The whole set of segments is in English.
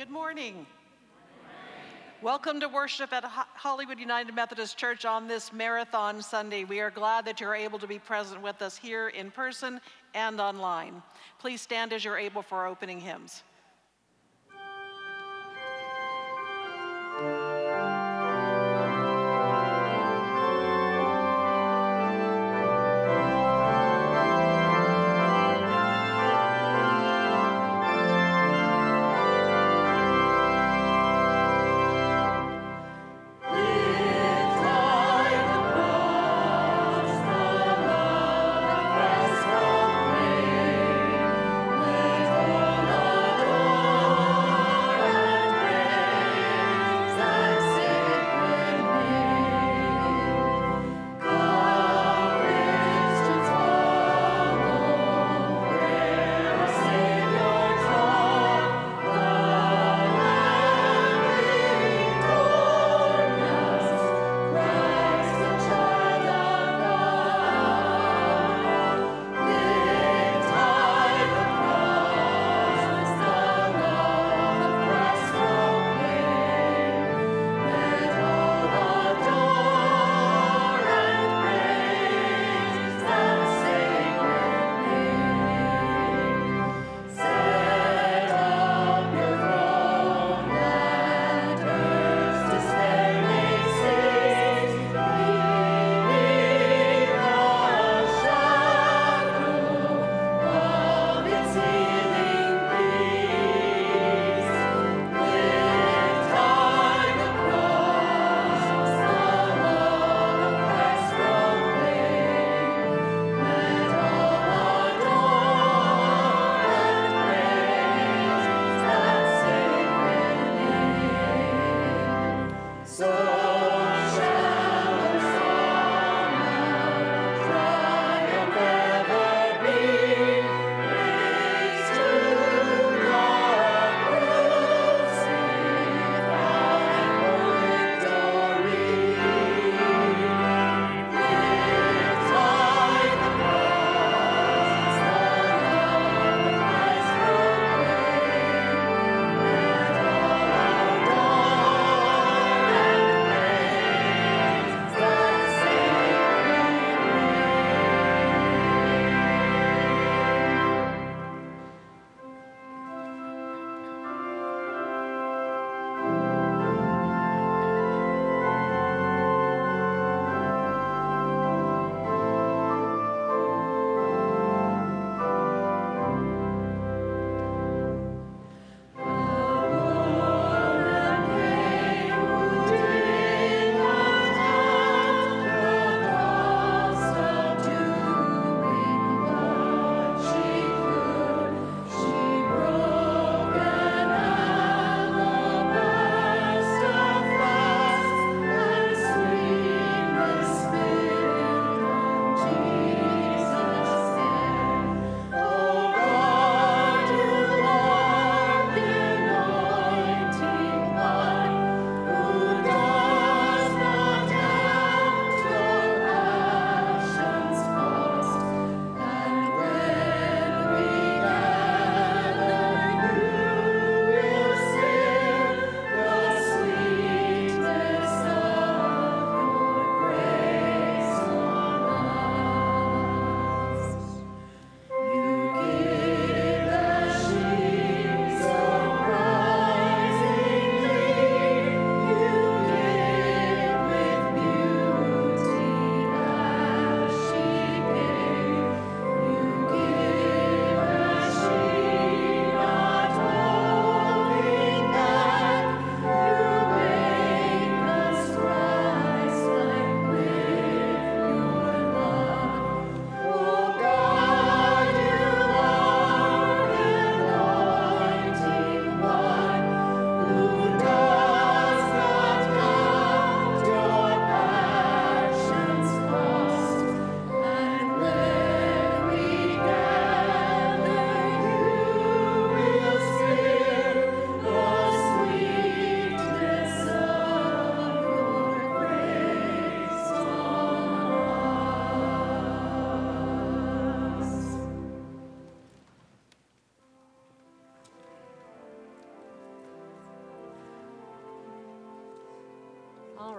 Good morning. Welcome to worship at Hollywood United Methodist Church on this Marathon Sunday. We are glad that you're able to be present with us here in person and online. Please stand as you're able for opening hymns. Let all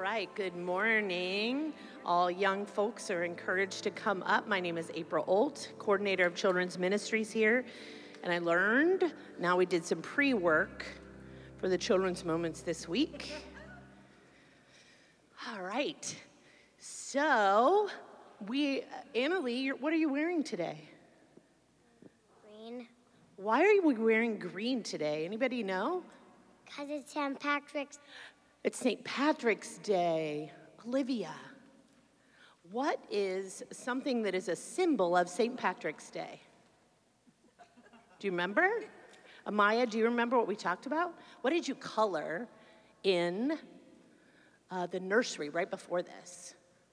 right, good morning. All young folks are encouraged to come up. My name is April Olt, coordinator of children's ministries here. And I learned, now we did some pre-work for the children's moments this week. All right, so Annalie, what are you wearing today? Green. Why are we wearing green today? Anybody know? Because it's St. Patrick's. It's St. Patrick's Day. Olivia, what is something that is a symbol of St. Patrick's Day? Do you remember? Amaya, do you remember what we talked about? What did you color in the nursery right before this?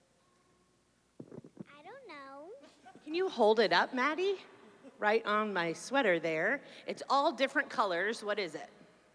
I don't know. Can you hold it up, Maddie? Right on my sweater there. It's all different colors. What is it?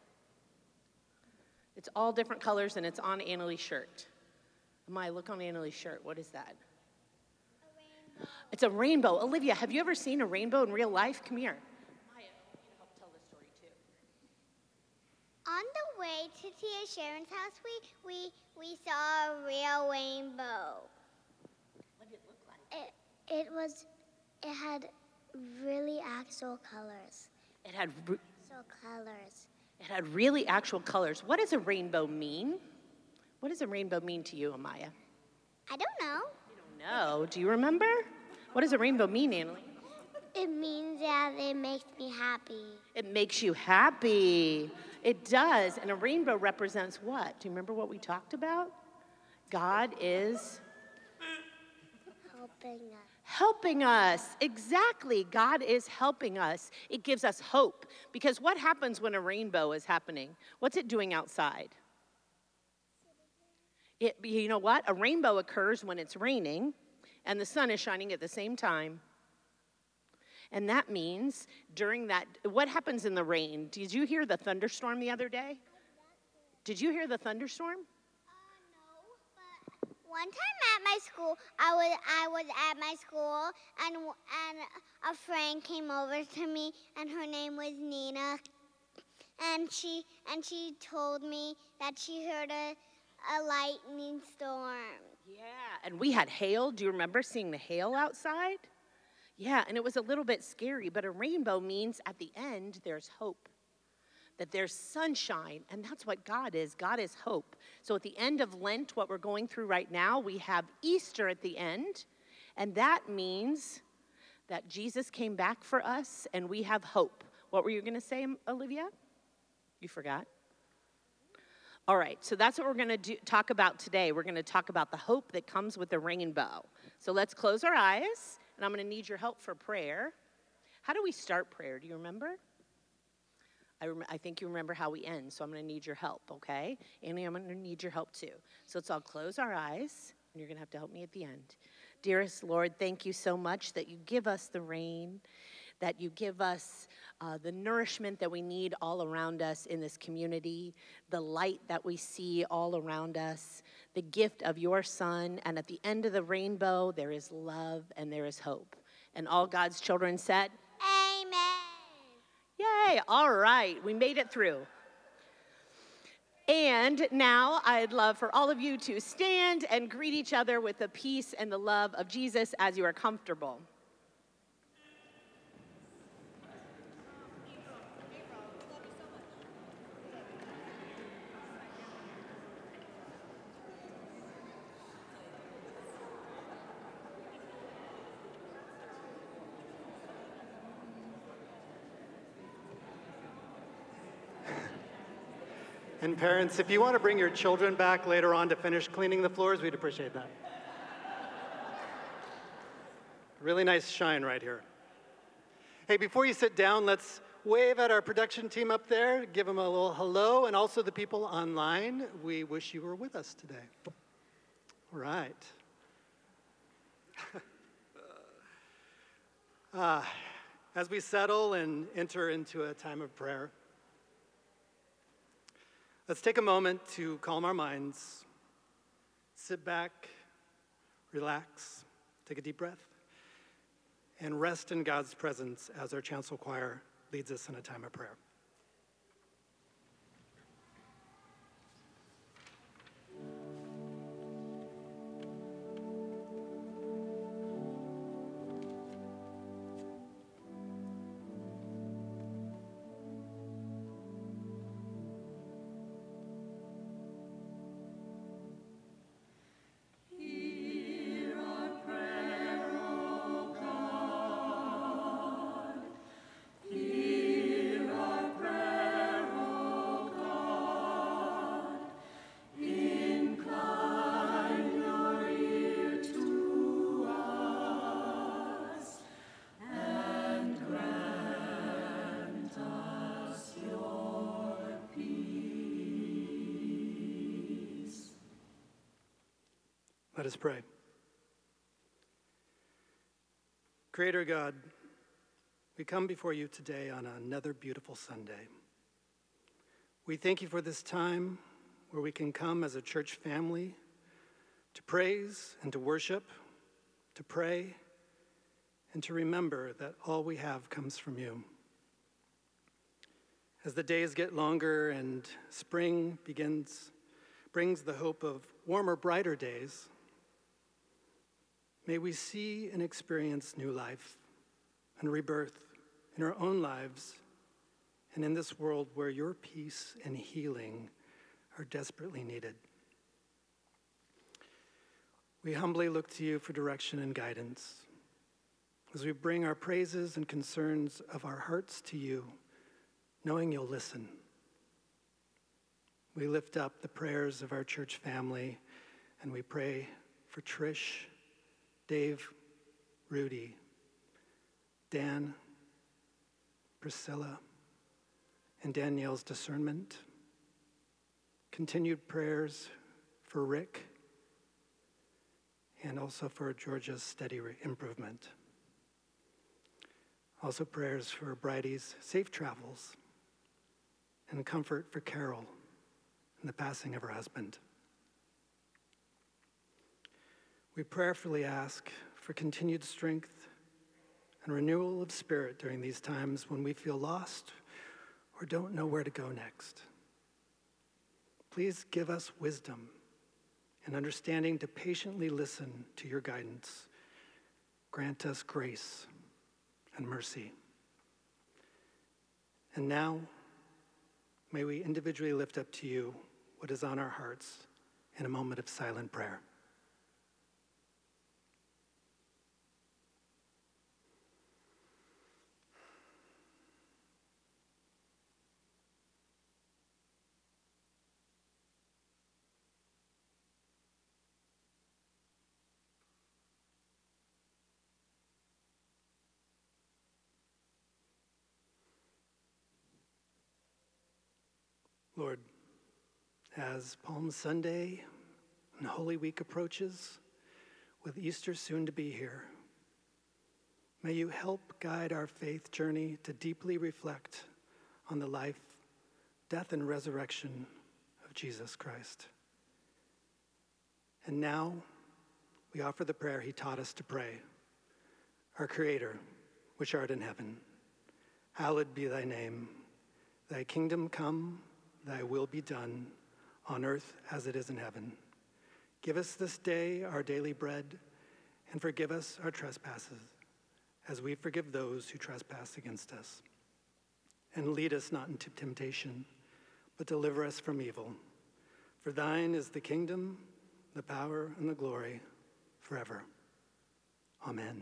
It's all different colors, and it's on Annalie's shirt. Amaya, look on Annalie's shirt. What is that? A rainbow. It's a rainbow. Olivia, have you ever seen a rainbow in real life? Come here. Maya, help tell the story too. On the way to Tia Sharon's house, we saw a real rainbow. What did it look like? It had really actual colors. It had It It had really actual colors. What does a rainbow mean? What does a rainbow mean to you, Amaya? I don't know. You don't know. Do you remember? What does a rainbow mean, Annalie? It means that it makes me happy. It makes you happy. It does. And a rainbow represents what? Do you remember what we talked about? God is Helping us. helping us. Exactly. God is helping us. It gives us hope. Because what happens when a rainbow is happening? What's it doing outside? You know what? A rainbow occurs when it's raining and the sun is shining at the same time. And that means what happens in the rain? Did you hear the thunderstorm the other day? Did you hear the thunderstorm? No, but one time at my school, I was at my school, and a friend came over to me, and her name was Nina, and she told me that she heard a lightning storm. Yeah, and we had hail. Do you remember seeing the hail outside? Yeah, and it was a little bit scary, but a rainbow means at the end there's hope, that there's sunshine, and that's what God is. God is hope. So at the end of Lent, what we're going through right now, we have Easter at the end, and that means that Jesus came back for us, and we have hope. What were you going to say, Olivia? You forgot? All right, so that's what we're going to talk about today. We're going to talk about the hope that comes with the rainbow. So let's close our eyes, and I'm going to need your help for prayer. How do we start prayer? Do you remember? I think you remember how we end, so I'm going to need your help, okay? Annie, I'm going to need your help too. So let's all close our eyes, and you're going to have to help me at the end. Dearest Lord, thank you so much that you give us the rain, that you give us the nourishment that we need all around us in this community, the light that we see all around us, the gift of your Son, and at the end of the rainbow, there is love and there is hope. And all God's children said, Amen. Yay, all right, we made it through. And now I'd love for all of you to stand and greet each other with the peace and the love of Jesus as you are comfortable. And parents, if you want to bring your children back later on to finish cleaning the floors, we'd appreciate that. Really nice shine right here. Hey, before you sit down, let's wave at our production team up there, give them a little hello, and also the people online. We wish you were with us today. All right. As we settle and enter into a time of prayer, let's take a moment to calm our minds, sit back, relax, take a deep breath, and rest in God's presence as our chancel choir leads us in a time of prayer. Let us pray. Creator God, we come before you today on another beautiful Sunday. We thank you for this time where we can come as a church family to praise and to worship, to pray, and to remember that all we have comes from you. As the days get longer and spring brings the hope of warmer, brighter days, may we see and experience new life and rebirth in our own lives and in this world where your peace and healing are desperately needed. We humbly look to you for direction and guidance as we bring our praises and concerns of our hearts to you, knowing you'll listen. We lift up the prayers of our church family, and we pray for Trish, Dave, Rudy, Dan, Priscilla, and Danielle's discernment. Continued prayers for Rick, and also for Georgia's steady improvement. Also prayers for Bridie's safe travels, and comfort for Carol in the passing of her husband. We prayerfully ask for continued strength and renewal of spirit during these times when we feel lost or don't know where to go next. Please give us wisdom and understanding to patiently listen to your guidance. Grant us grace and mercy. And now, may we individually lift up to you what is on our hearts in a moment of silent prayer. Lord, as Palm Sunday and Holy Week approaches, with Easter soon to be here, may you help guide our faith journey to deeply reflect on the life, death, and resurrection of Jesus Christ. And now, we offer the prayer he taught us to pray. Our Creator, which art in heaven, hallowed be thy name. Thy kingdom come, thy will be done, on earth as it is in heaven. Give us this day our daily bread, and forgive us our trespasses, as we forgive those who trespass against us. And lead us not into temptation, but deliver us from evil. For thine is the kingdom, the power, and the glory, forever. Amen.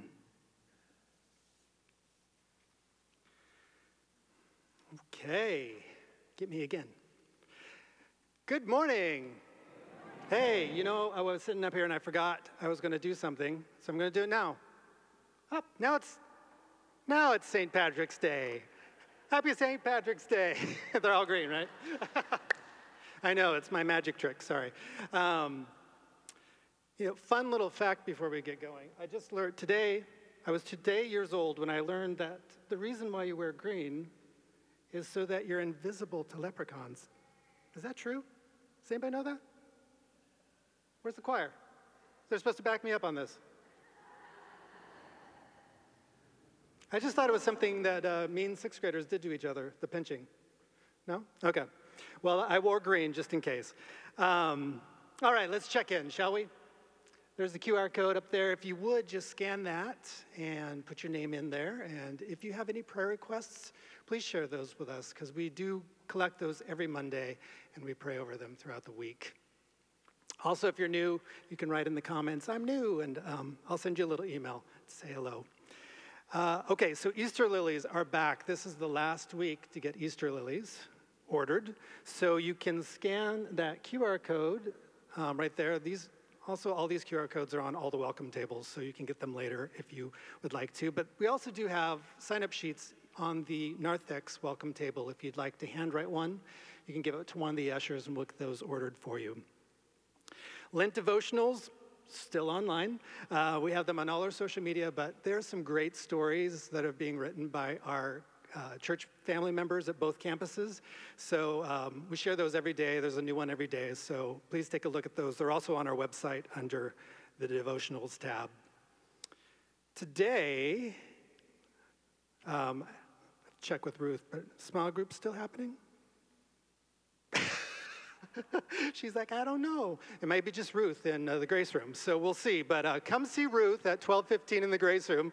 Okay, get me again. Good morning. Hey, I was sitting up here and I forgot I was going to do something, so I'm going to do it now. Oh, now it's St. Patrick's Day. Happy St. Patrick's Day. They're all green, right? I know, it's my magic trick, sorry. Fun little fact before we get going. I just learned today, I was today years old when I learned that the reason why you wear green is so that you're invisible to leprechauns. Is that true? Does anybody know that? Where's the choir? They're supposed to back me up on this. I just thought it was something that mean sixth graders did to each other, the pinching. No? Okay. Well, I wore green just in case. All right, let's check in, shall we? There's the QR code up there. If you would, just scan that and put your name in there. And if you have any prayer requests, please share those with us, because we do collect those every Monday, and we pray over them throughout the week. Also, if you're new, you can write in the comments, I'm new, and I'll send you a little email to say hello. Okay, so Easter lilies are back. This is the last week to get Easter lilies ordered. So you can scan that QR code right there. All these QR codes are on all the welcome tables, so you can get them later if you would like to. But we also do have sign-up sheets on the narthex welcome table. If you'd like to handwrite one, you can give it to one of the ushers and we'll get those ordered for you. Lent devotionals, still online. We have them on all our social media, but there are some great stories that are being written by our church family members at both campuses. So we share those every day. There's a new one every day. So please take a look at those. They're also on our website under the devotionals tab. Today, check with Ruth, but small group still happening? She's like, I don't know. It might be just Ruth in the Grace Room, so we'll see. But come see Ruth at 12:15 in the Grace Room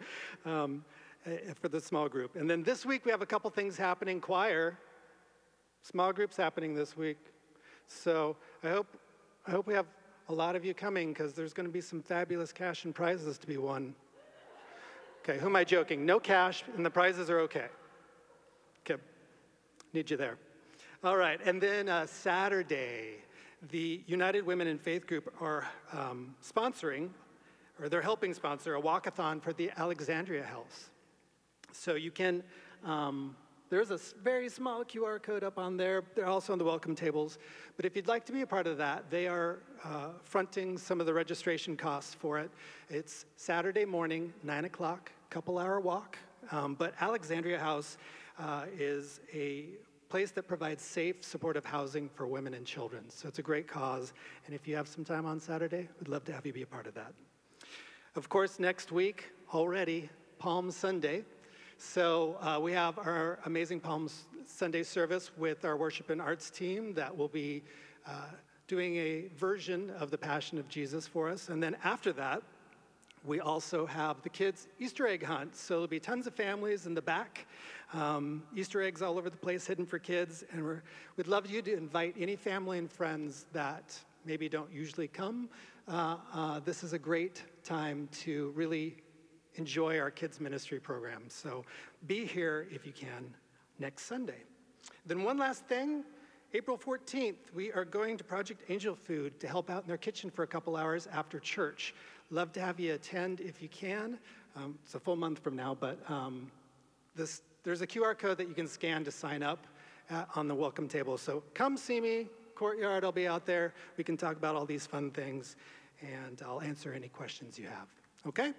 for the small group. And then this week we have a couple things happening. Choir, small groups happening this week. So I hope we have a lot of you coming because there's going to be some fabulous cash and prizes to be won. Okay, who am I joking? No cash and the prizes are okay. Okay, need you there. All right, and then Saturday, the United Women in Faith Group are sponsoring, or they're helping sponsor, a walkathon for the Alexandria House. So you can, there's a very small QR code up on there. They're also on the welcome tables. But if you'd like to be a part of that, they are fronting some of the registration costs for it. It's Saturday morning, 9 o'clock, couple-hour walk. But Alexandria House is a place that provides safe, supportive housing for women and children. So it's a great cause. And if you have some time on Saturday, we'd love to have you be a part of that. Of course, next week, already, Palm Sunday. So we have our amazing Palm Sunday service with our worship and arts team that will be doing a version of the Passion of Jesus for us. And then after that, we also have the kids' Easter egg hunt. So there'll be tons of families in the back, Easter eggs all over the place hidden for kids. And we'd love you to invite any family and friends that maybe don't usually come. This is a great time to really enjoy our kids' ministry program. So be here if you can next Sunday. Then one last thing, April 14th, we are going to Project Angel Food to help out in their kitchen for a couple hours after church. Love to have you attend if you can. It's a full month from now, but there's a QR code that you can scan to sign up on the welcome table. So come see me, courtyard, I'll be out there. We can talk about all these fun things, and I'll answer any questions you have. Okay?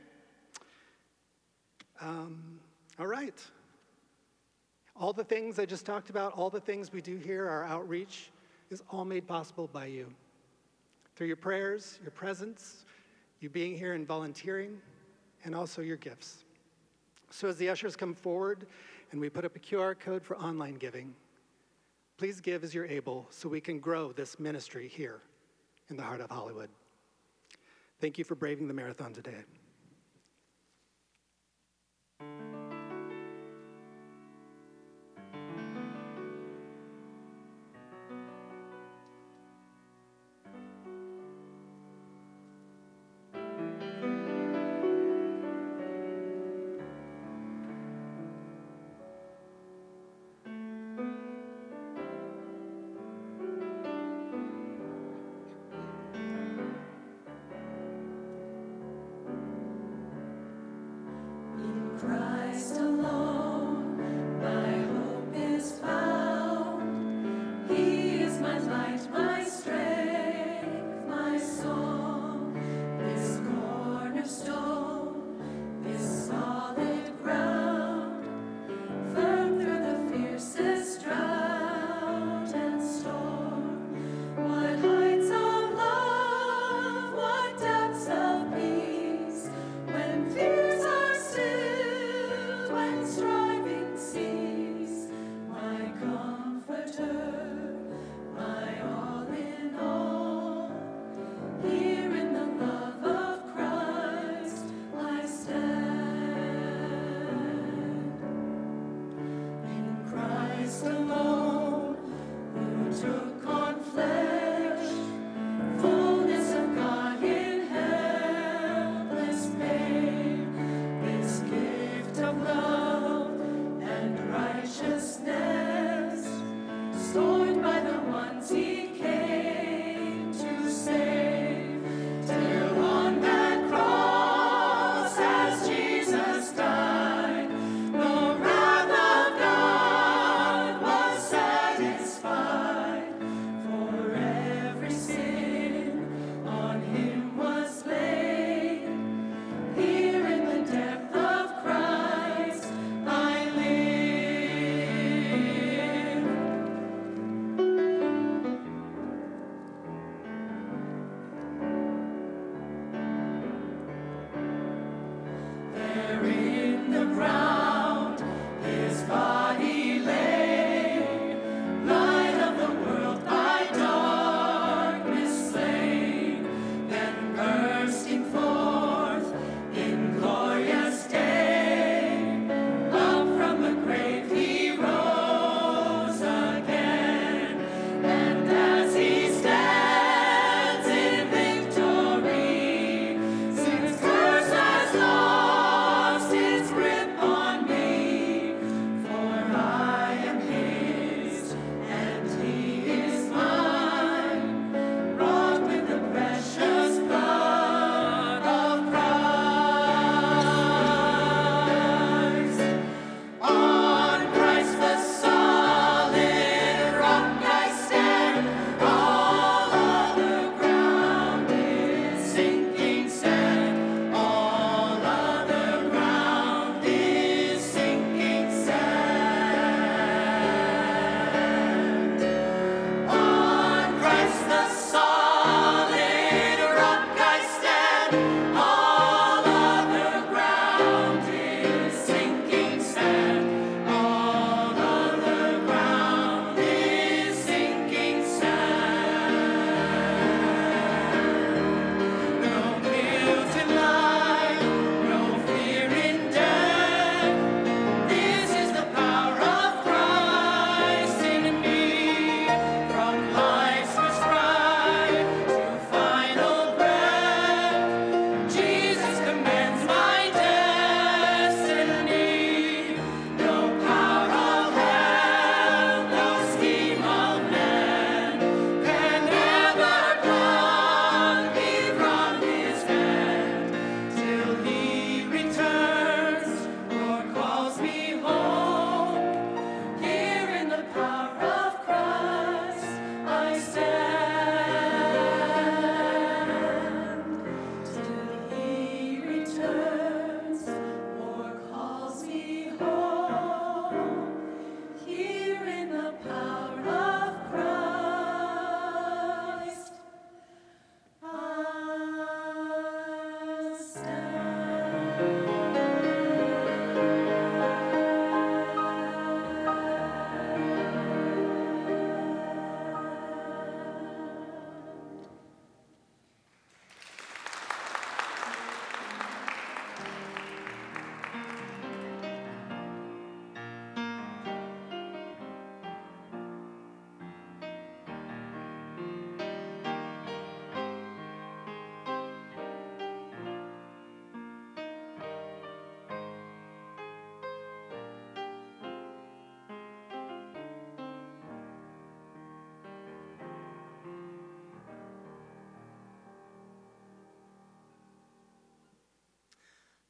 All right. All the things I just talked about, all the things we do here, our outreach, is all made possible by you. Through your prayers, your presence, you being here and volunteering, and also your gifts. So as the ushers come forward and we put up a QR code for online giving, please give as you're able so we can grow this ministry here in the heart of Hollywood. Thank you for braving the marathon today.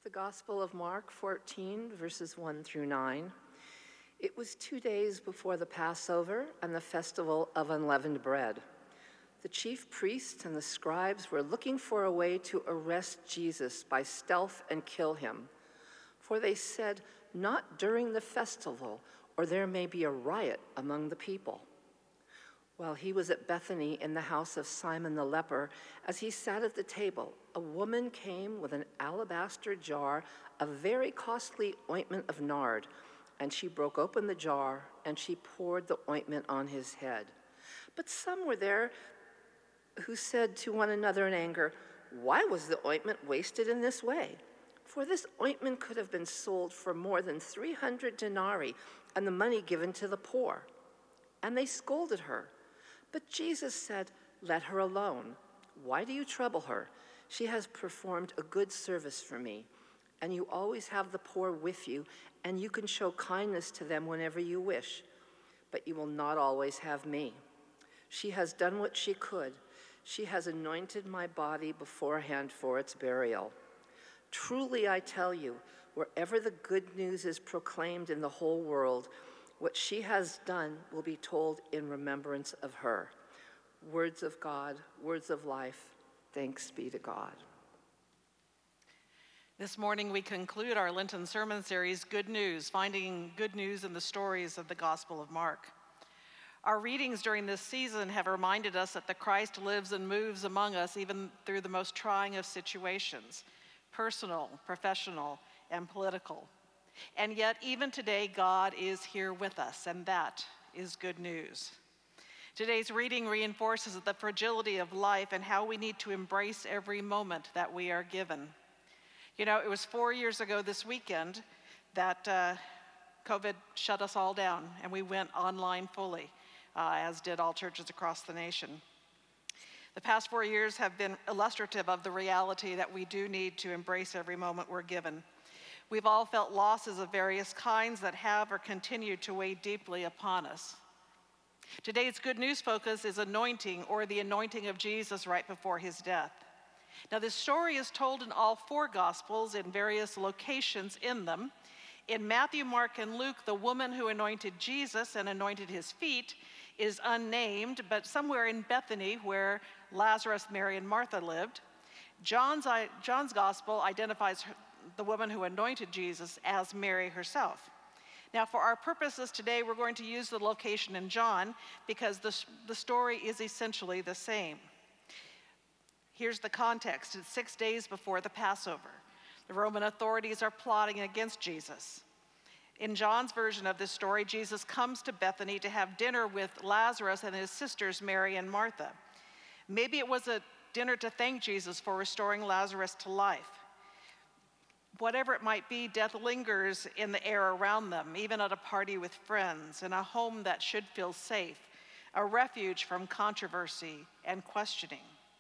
The Gospel of Mark 14, verses 1 through 9. It was 2 days before the Passover and the festival of unleavened bread. The chief priests and the scribes were looking for a way to arrest Jesus by stealth and kill him. For they said, "Not during the festival, or there may be a riot among the people." While he was at Bethany in the house of Simon the leper, as he sat at the table, a woman came with an alabaster jar of very costly ointment of nard, and she broke open the jar and she poured the ointment on his head. But some were there who said to one another in anger, "Why was the ointment wasted in this way? For this ointment could have been sold for more than 300 denarii and the money given to the poor." And they scolded her. But Jesus said, "Let her alone. Why do you trouble her? She has performed a good service for me. And you always have the poor with you, and you can show kindness to them whenever you wish. But you will not always have me. She has done what she could. She has anointed my body beforehand for its burial. Truly, I tell you, wherever the good news is proclaimed in the whole world, what she has done will be told in remembrance of her." Words of God, words of life. Thanks be to God. This morning we conclude our Lenten sermon series, Good News, finding good news in the stories of the Gospel of Mark. Our readings during this season have reminded us that the Christ lives and moves among us even through the most trying of situations, personal, professional, and political. And yet, even today, God is here with us, and that is good news. Today's reading reinforces the fragility of life and how we need to embrace every moment that we are given. You know, it was 4 years ago this weekend that COVID shut us all down, and we went online fully, as did all churches across the nation. The past 4 years have been illustrative of the reality that we do need to embrace every moment we're given. We've all felt losses of various kinds that have or continue to weigh deeply upon us. Today's good news focus is anointing, or the anointing of Jesus right before his death. Now, this story is told in all four Gospels in various locations in them. In Matthew, Mark, and Luke, the woman who anointed Jesus and anointed his feet is unnamed, but somewhere in Bethany, where Lazarus, Mary, and Martha lived. John's Gospel identifies the woman who anointed Jesus as Mary herself. Now, for our purposes today, we're going to use the location in John because the story is essentially the same. Here's the context. It's 6 days before the Passover. The Roman authorities are plotting against Jesus. In John's version of this story, Jesus comes to Bethany to have dinner with Lazarus and his sisters, Mary and Martha. Maybe it was a dinner to thank Jesus for restoring Lazarus to life. Whatever it might be, death lingers in the air around them, even at a party with friends, in a home that should feel safe, a refuge from controversy and questioning.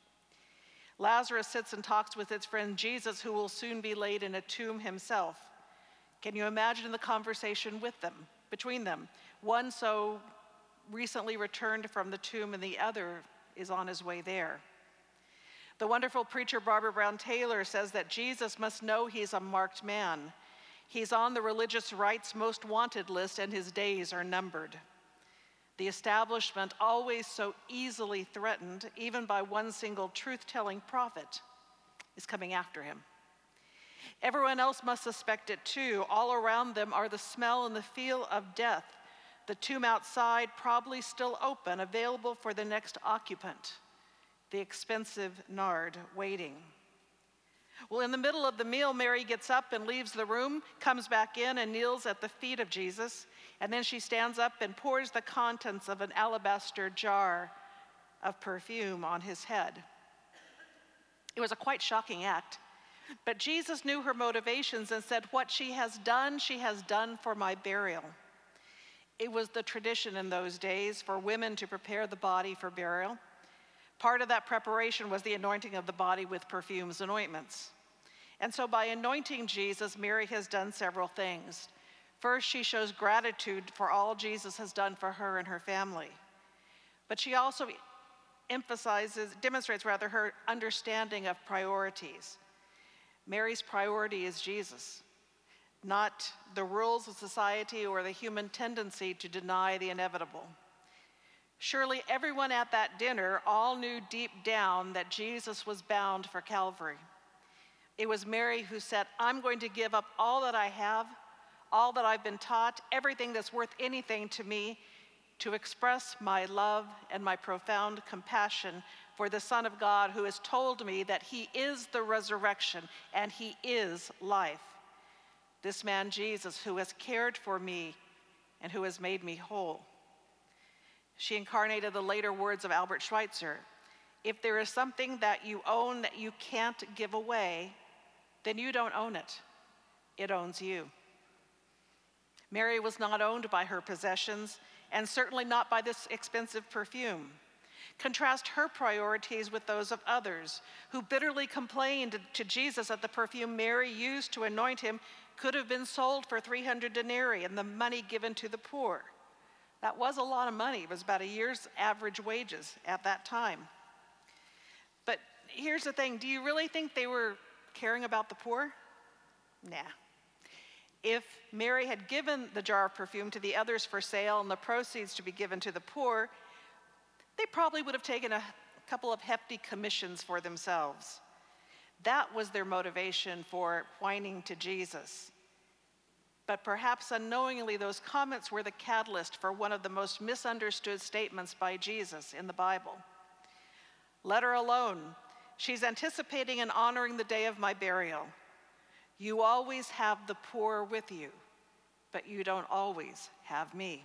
Lazarus sits and talks with his friend Jesus, who will soon be laid in a tomb himself. Can you imagine the conversation between them? One so recently returned from the tomb and the other is on his way there. The wonderful preacher Barbara Brown Taylor says that Jesus must know he's a marked man. He's on the religious right's most wanted list, and his days are numbered. The establishment, always so easily threatened, even by one single truth-telling prophet, is coming after him. Everyone else must suspect it too. All around them are the smell and the feel of death. The tomb outside, probably still open, available for the next occupant. The expensive nard waiting. Well, in the middle of the meal, Mary gets up and leaves the room, comes back in and kneels at the feet of Jesus, and then she stands up and pours the contents of an alabaster jar of perfume on his head. It was a quite shocking act, but Jesus knew her motivations and said, "What she has done for my burial." It was the tradition in those days for women to prepare the body for burial. Part of that preparation was the anointing of the body with perfumes and ointments. And so by anointing Jesus, Mary has done several things. First, she shows gratitude for all Jesus has done for her and her family. But she also demonstrates her understanding of priorities. Mary's priority is Jesus, not the rules of society or the human tendency to deny the inevitable. Surely everyone at that dinner all knew deep down that Jesus was bound for Calvary. It was Mary who said, I'm going to give up all that I have, all that I've been taught, everything that's worth anything to me, to express my love and my profound compassion for the Son of God who has told me that he is the resurrection and he is life. This man Jesus who has cared for me and who has made me whole. She incarnated the later words of Albert Schweitzer. If there is something that you own that you can't give away, then you don't own it. It owns you. Mary was not owned by her possessions, and certainly not by this expensive perfume. Contrast her priorities with those of others who bitterly complained to Jesus that the perfume Mary used to anoint him could have been sold for 300 denarii and the money given to the poor. That was a lot of money. It was about a year's average wages at that time. But here's the thing, do you really think they were caring about the poor? Nah. If Mary had given the jar of perfume to the others for sale and the proceeds to be given to the poor, they probably would have taken a couple of hefty commissions for themselves. That was their motivation for whining to Jesus. But perhaps unknowingly, those comments were the catalyst for one of the most misunderstood statements by Jesus in the Bible. Let her alone. She's anticipating and honoring the day of my burial. You always have the poor with you, but you don't always have me.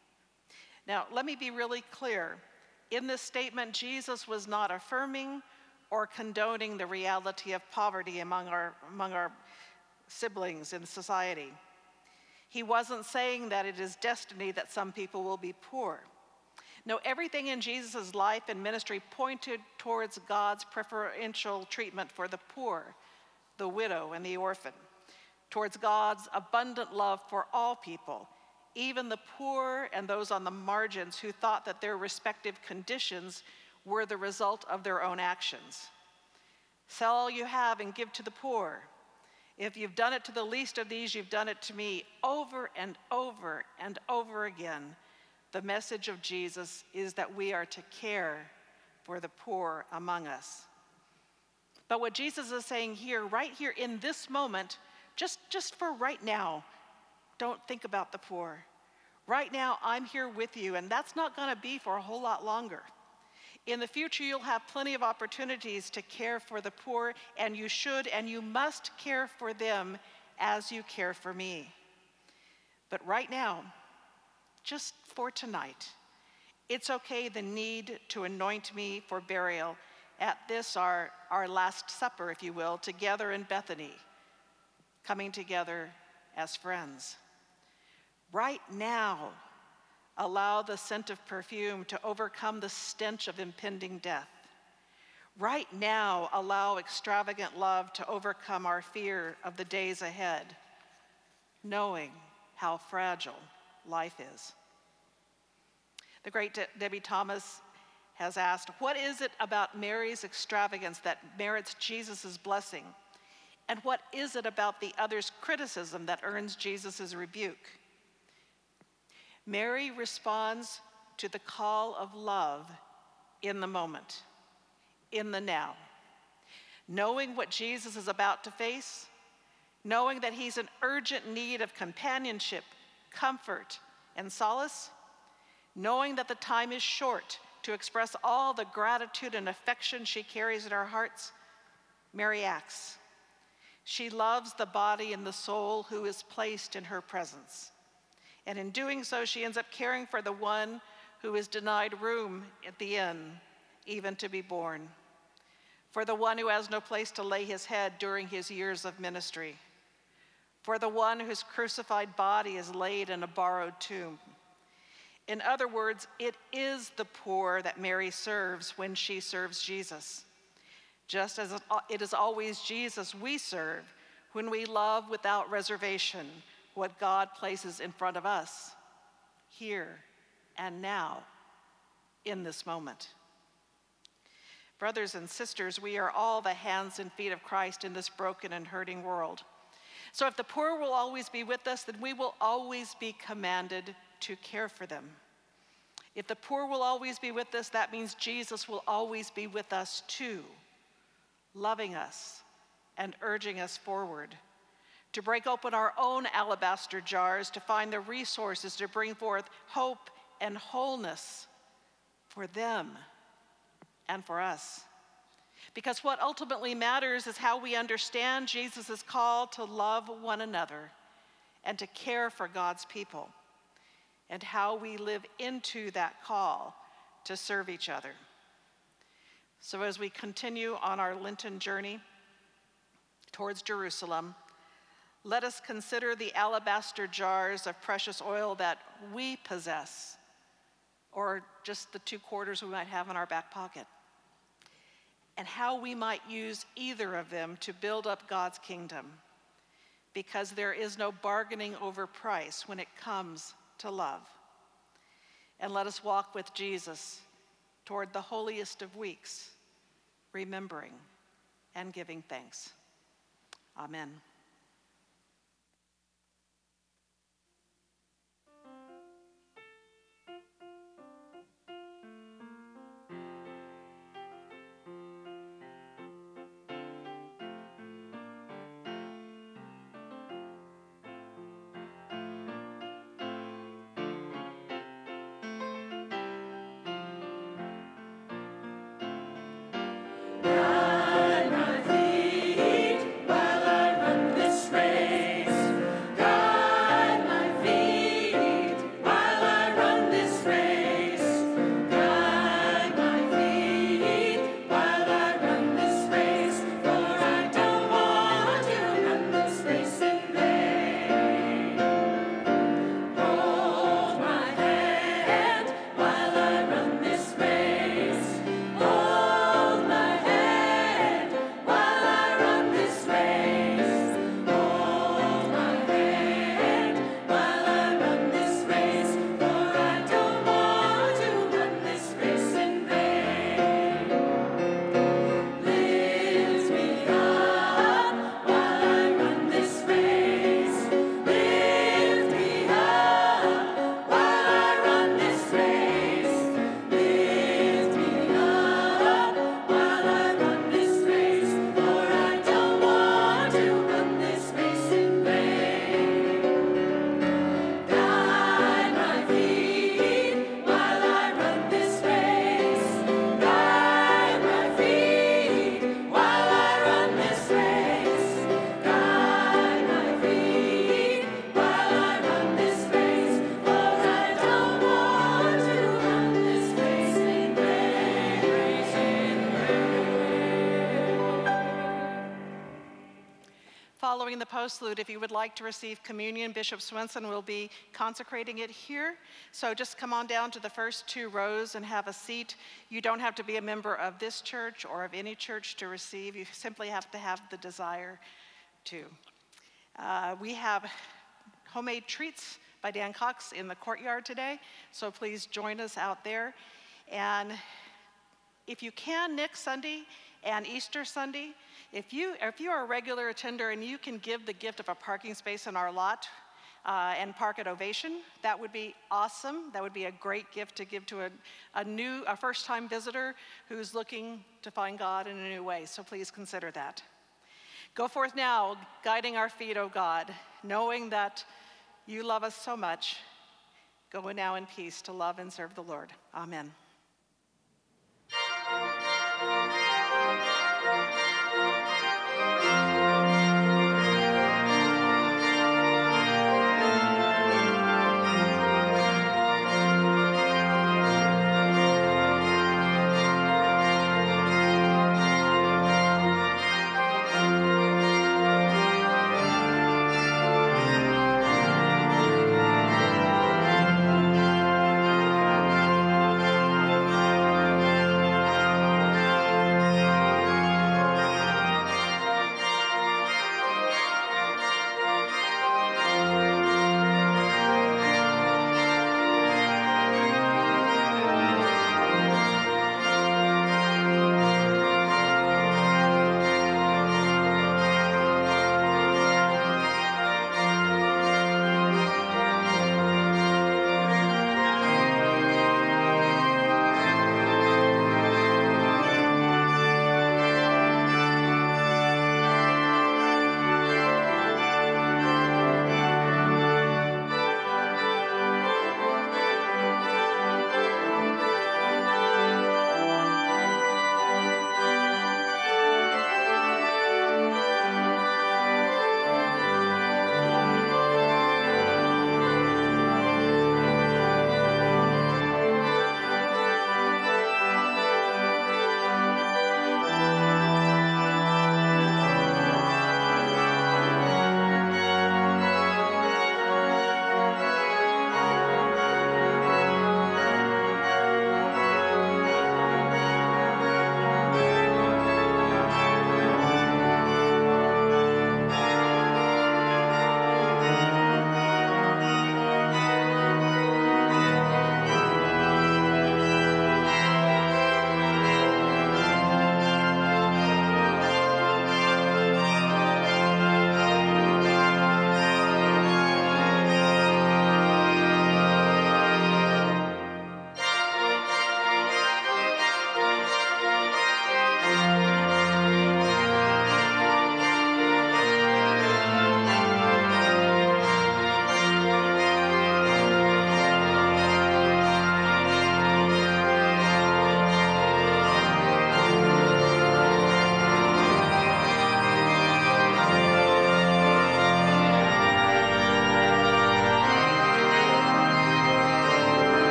Now, let me be really clear. In this statement, Jesus was not affirming or condoning the reality of poverty among our siblings in society. He wasn't saying that it is destiny that some people will be poor. No, everything in Jesus' life and ministry pointed towards God's preferential treatment for the poor, the widow, and the orphan, towards God's abundant love for all people, even the poor and those on the margins who thought that their respective conditions were the result of their own actions. Sell all you have and give to the poor. If you've done it to the least of these, you've done it to me. Over and over and over again, the message of Jesus is that we are to care for the poor among us. But what Jesus is saying here, right here in this moment, just for right now, don't think about the poor. Right now, I'm here with you, and that's not going to be for a whole lot longer. In the future, you'll have plenty of opportunities to care for the poor, and you should and you must care for them as you care for me. But right now, just for tonight, it's okay the need to anoint me for burial at this, our Last Supper, if you will, together in Bethany, coming together as friends. Right now, allow the scent of perfume to overcome the stench of impending death. Right now, allow extravagant love to overcome our fear of the days ahead, knowing how fragile life is. The great Debbie Thomas has asked, what is it about Mary's extravagance that merits Jesus' blessing? And what is it about the other's criticism that earns Jesus' rebuke? Mary responds to the call of love in the moment, in the now. Knowing what Jesus is about to face, knowing that he's in urgent need of companionship, comfort, and solace, knowing that the time is short to express all the gratitude and affection she carries in her hearts, Mary acts. She loves the body and the soul who is placed in her presence. And in doing so, she ends up caring for the one who is denied room at the inn, even to be born. For the one who has no place to lay his head during his years of ministry. For the one whose crucified body is laid in a borrowed tomb. In other words, it is the poor that Mary serves when she serves Jesus. Just as it is always Jesus we serve when we love without reservation what God places in front of us, here and now, in this moment. Brothers and sisters, we are all the hands and feet of Christ in this broken and hurting world. So if the poor will always be with us, then we will always be commanded to care for them. If the poor will always be with us, that means Jesus will always be with us too, loving us and urging us forward, to break open our own alabaster jars, to find the resources to bring forth hope and wholeness for them and for us. Because what ultimately matters is how we understand Jesus' call to love one another and to care for God's people, and how we live into that call to serve each other. So as we continue on our Lenten journey towards Jerusalem, let us consider the alabaster jars of precious oil that we possess, or just the 2 quarters we might have in our back pocket, and how we might use either of them to build up God's kingdom, because there is no bargaining over price when it comes to love. And let us walk with Jesus toward the holiest of weeks, remembering and giving thanks. Amen. Following the post-salute, if you would like to receive communion, Bishop Swenson will be consecrating it here. So just come on down to the first 2 rows and have a seat. You don't have to be a member of this church or of any church to receive. You simply have to have the desire to. We have homemade treats by Dan Cox in the courtyard today, so please join us out there. And if you can, next Sunday and Easter Sunday, if you are a regular attender and you can give the gift of a parking space in our lot and park at Ovation, that would be awesome. That would be a great gift to give to a first-time visitor who's looking to find God in a new way. So please consider that. Go forth now, guiding our feet, O God, knowing that you love us so much. Go now in peace to love and serve the Lord. Amen.